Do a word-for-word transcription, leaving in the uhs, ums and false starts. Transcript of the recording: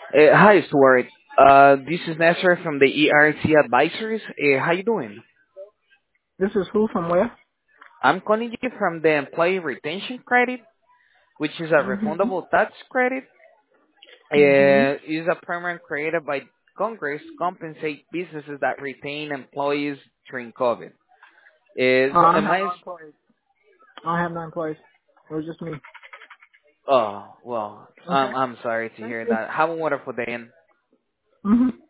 Uh, hi, Stuart. Uh, this is Nestor from the E R C Advisories. Uh, how you doing? This is who from where? I'm calling you from the Employee Retention Credit, which is a Mhm. refundable tax credit. Mhm. Uh, it is a program created by Congress to compensate businesses that retain employees during COVID. Uh, Uh, so I am have I? no employees. I have no employees. It was just me. Oh, well, Okay. um, I'm sorry to Thank hear you. that. Have a wonderful day. And Mhm.